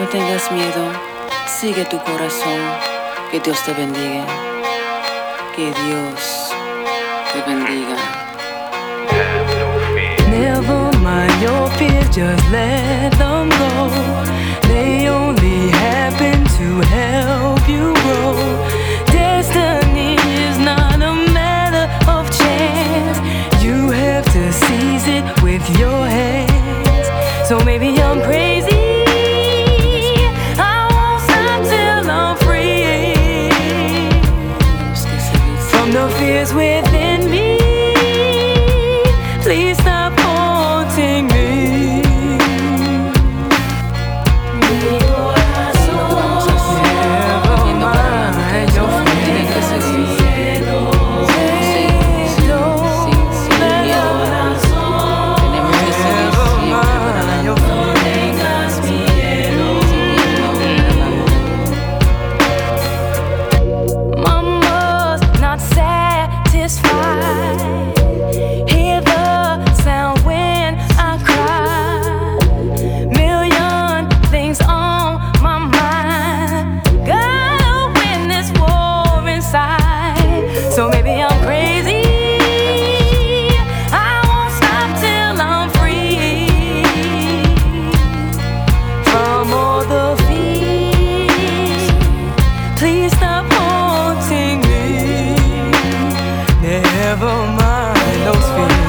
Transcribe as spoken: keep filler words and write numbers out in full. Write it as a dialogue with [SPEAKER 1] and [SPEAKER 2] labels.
[SPEAKER 1] No tengas miedo, sigue tu corazón. Que Dios te bendiga. Que Dios te bendiga.
[SPEAKER 2] Never mind your fears, just let them go. They only happen to help you grow. Destiny is not a matter of chance. You have to seize it with your hands. So maybe I'm crazy, I won't stop till I'm free from the fears within me. Please stop haunting me. So maybe I'm crazy, I won't stop till I'm free from all the fears. Please stop haunting me. Never mind those fears.